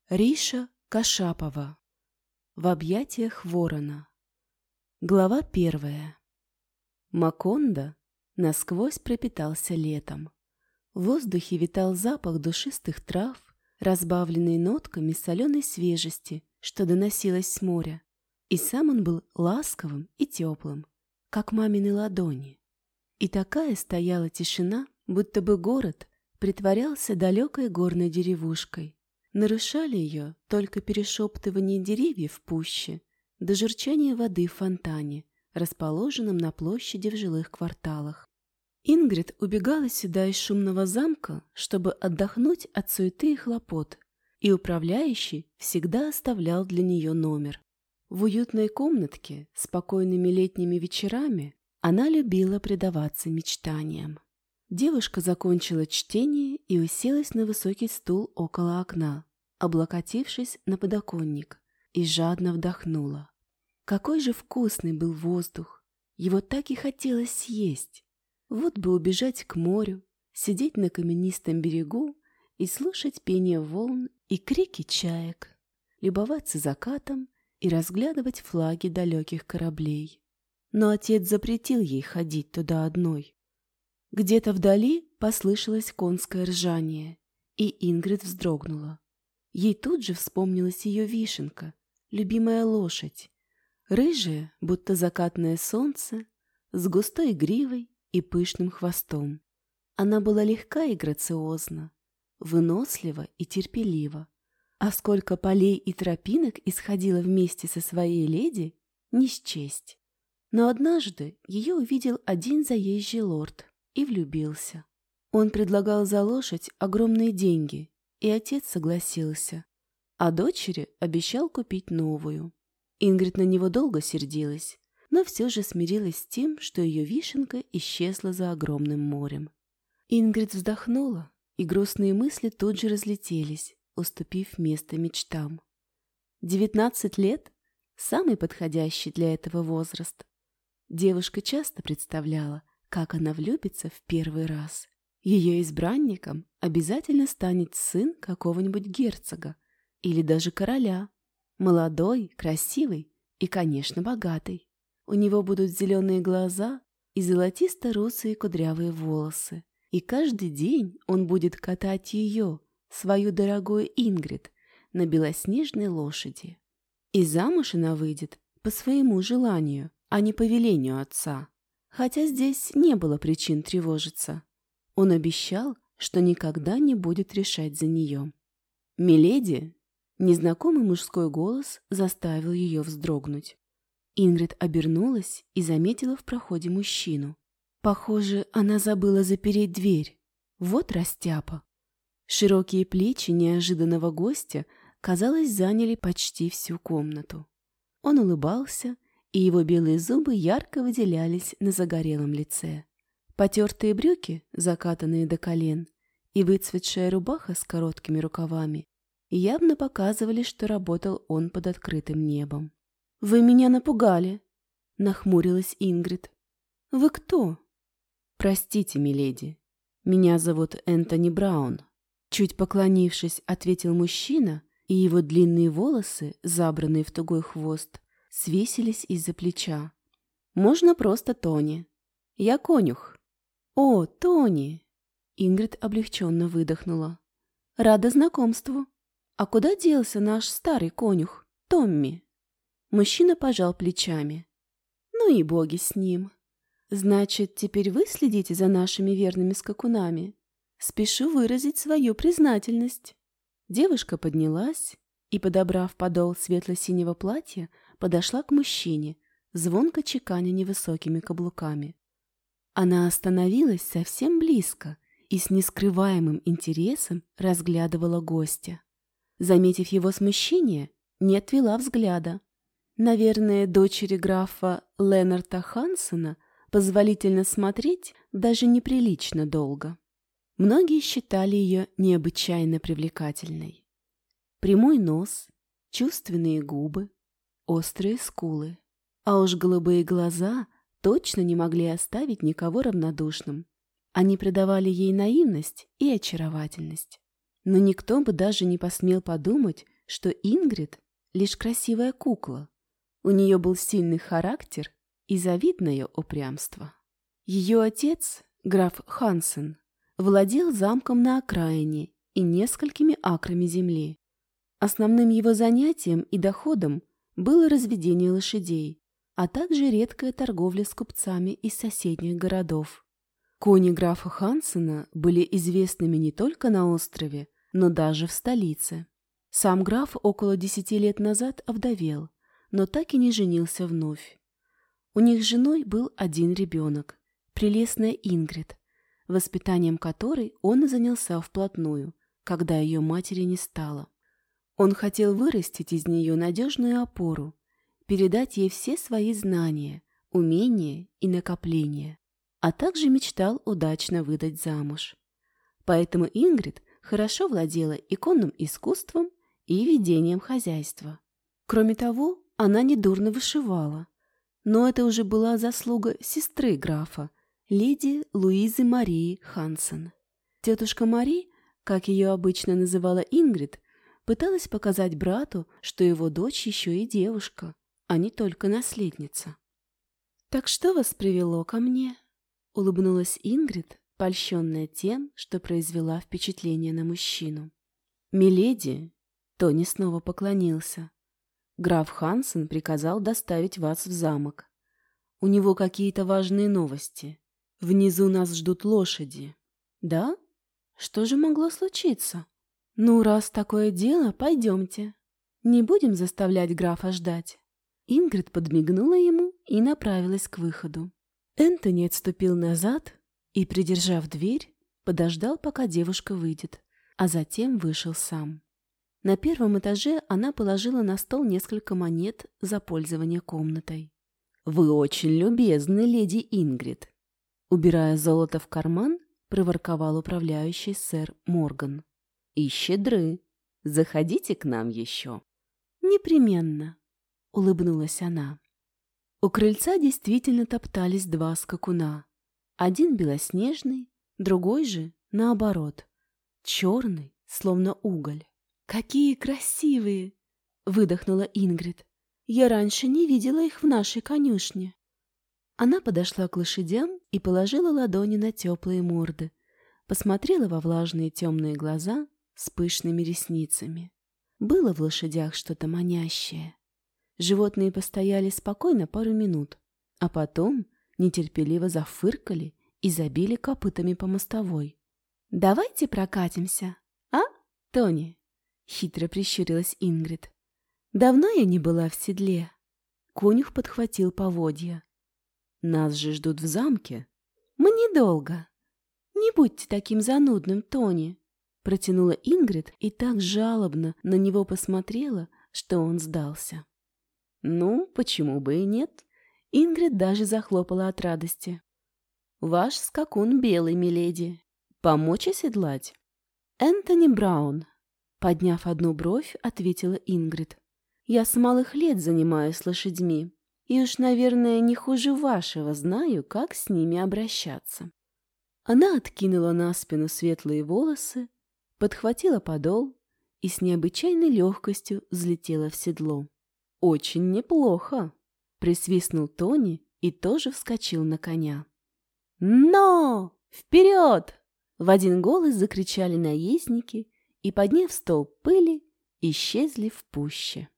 Риша Кашапова. В объятиях ворона. Глава 1. Макондо насквозь пропитался летом. В воздухе витал запах душистых трав, разбавленный нотками соленой свежести, что доносилось с моря. И сам он был ласковым и теплым, как мамины ладони. И такая стояла тишина, будто бы город притворялся далекой горной деревушкой. Нарушали ее только перешептывание деревьев в пуще до журчания воды в фонтане, расположенном на площади в жилых кварталах. Ингрид убегала сюда из шумного замка, чтобы отдохнуть от суеты и хлопот, и управляющий всегда оставлял для нее номер. В уютной комнатке, спокойными летними вечерами, она любила предаваться мечтаниям. Девушка закончила чтение и уселась на высокий стул около окна, облокотившись на подоконник, и жадно вдохнула. Какой же вкусный был воздух! Его так и хотелось съесть. Вот бы убежать к морю, сидеть на каменистом берегу и слушать пение волн и крики чаек, любоваться закатом и разглядывать флаги далеких кораблей. Но отец запретил ей ходить туда одной. Где-то вдали послышалось конское ржание, и Ингрид вздрогнула. Ей тут же вспомнилась ее вишенка, любимая лошадь, рыжая, будто закатное солнце, с густой гривой и пышным хвостом. Она была легка и грациозна, вынослива и терпелива, а сколько полей и тропинок исходило вместе со своей леди, не счесть. Но однажды ее увидел один заезжий лорд и влюбился. Он предлагал за лошадь огромные деньги, и отец согласился, а дочери обещал купить новую. Ингрид на него долго сердилась, но все же смирилась с тем, что ее вишенка исчезла за огромным морем. Ингрид вздохнула, и грустные мысли тут же разлетелись, уступив место мечтам. 19 лет – самый подходящий для этого возраст. Девушка часто представляла, как она влюбится в первый раз. Ее избранником обязательно станет сын какого-нибудь герцога или даже короля. Молодой, красивый и, конечно, богатый. У него будут зеленые глаза и золотисто-русые кудрявые волосы. И каждый день он будет катать ее, свою дорогую Ингрид, на белоснежной лошади. И замуж она выйдет по своему желанию, а не по велению отца. Хотя здесь не было причин тревожиться. Он обещал, что никогда не будет решать за нее. «Миледи!» Незнакомый мужской голос заставил ее вздрогнуть. Ингрид обернулась и заметила в проходе мужчину. Похоже, она забыла запереть дверь. Вот растяпа. Широкие плечи неожиданного гостя, казалось, заняли почти всю комнату. Он улыбался, и его белые зубы ярко выделялись на загорелом лице. Потертые брюки, закатанные до колен, и выцветшая рубаха с короткими рукавами явно показывали, что работал он под открытым небом. «Вы меня напугали!» — нахмурилась Ингрид. «Вы кто?» «Простите, миледи, меня зовут Энтони Браун», — чуть поклонившись, ответил мужчина, и его длинные волосы, забранные в тугой хвост, свесились из-за плеча. «Можно просто Тони. Я конюх». «О, Тони!» Ингрид облегченно выдохнула. «Рада знакомству. А куда делся наш старый конюх, Томми?» Мужчина пожал плечами. «Ну и боги с ним. Значит, теперь вы следите за нашими верными скакунами? Спешу выразить свою признательность». Девушка поднялась и, подобрав подол светло-синего платья, подошла к мужчине, звонко чеканя невысокими каблуками. Она остановилась совсем близко и с нескрываемым интересом разглядывала гостя. Заметив его смущение, не отвела взгляда. Наверное, дочери графа Ленарта Хансена позволительно смотреть даже неприлично долго. Многие считали ее необычайно привлекательной. Прямой нос, чувственные губы, острые скулы. А уж голубые глаза точно не могли оставить никого равнодушным. Они придавали ей наивность и очаровательность. Но никто бы даже не посмел подумать, что Ингрид — лишь красивая кукла. У нее был сильный характер и завидное упрямство. Ее отец, граф Хансен, владел замком на окраине и несколькими акрами земли. Основным его занятием и доходом было разведение лошадей, а также редкая торговля с купцами из соседних городов. Кони графа Хансена были известными не только на острове, но даже в столице. Сам граф около 10 лет назад овдовел, но так и не женился вновь. У них с женой был один ребенок, прелестная Ингрид, воспитанием которой он и занялся вплотную, когда ее матери не стало. Он хотел вырастить из нее надежную опору, передать ей все свои знания, умения и накопления, а также мечтал удачно выдать замуж. Поэтому Ингрид хорошо владела и конным искусством, и ведением хозяйства. Кроме того, она недурно вышивала, но это уже была заслуга сестры графа, леди Луизы Марии Хансен. Тетушка Мари, как ее обычно называла Ингрид, пыталась показать брату, что его дочь еще и девушка, а не только наследница. «Так что вас привело ко мне?» — улыбнулась Ингрид, польщенная тем, что произвела впечатление на мужчину. «Миледи!» — Тони снова поклонился. «Граф Хансен приказал доставить вас в замок. У него какие-то важные новости. Внизу нас ждут лошади». «Да? Что же могло случиться?» «Ну, раз такое дело, пойдемте. Не будем заставлять графа ждать». Ингрид подмигнула ему и направилась к выходу. Энтони отступил назад и, придержав дверь, подождал, пока девушка выйдет, а затем вышел сам. На первом этаже она положила на стол несколько монет за пользование комнатой. «Вы очень любезны, леди Ингрид», — убирая золото в карман, проворковал управляющий сэр Морган. «И щедры. Заходите к нам еще». «Непременно», — улыбнулась она. У крыльца действительно топтались два скакуна. Один белоснежный, другой же, наоборот, черный, словно уголь. «Какие красивые!» — выдохнула Ингрид. «Я раньше не видела их в нашей конюшне». Она подошла к лошадям и положила ладони на теплые морды, посмотрела во влажные темные глаза с пышными ресницами. Было в лошадях что-то манящее. Животные постояли спокойно пару минут, а потом нетерпеливо зафыркали и забили копытами по мостовой. «Давайте прокатимся, а, Тони?» — хитро прищурилась Ингрид. «Давно я не была в седле». Конюх подхватил поводья. «Нас же ждут в замке». «Мы недолго. Не будьте таким занудным, Тони», — протянула Ингрид и так жалобно на него посмотрела, что он сдался. «Ну, почему бы и нет?» Ингрид даже захлопала от радости. «Ваш скакун белый, миледи. Помочь оседлать?» «Энтони Браун», — подняв одну бровь, ответила Ингрид. «Я с малых лет занимаюсь лошадьми, и уж, наверное, не хуже вашего знаю, как с ними обращаться». Она откинула на спину светлые волосы, подхватила подол и с необычайной легкостью взлетела в седло. «Очень неплохо!» — присвистнул Тони и тоже вскочил на коня. «Но! Вперед!» — в один голос закричали наездники и, подняв столб пыли, исчезли в пуще.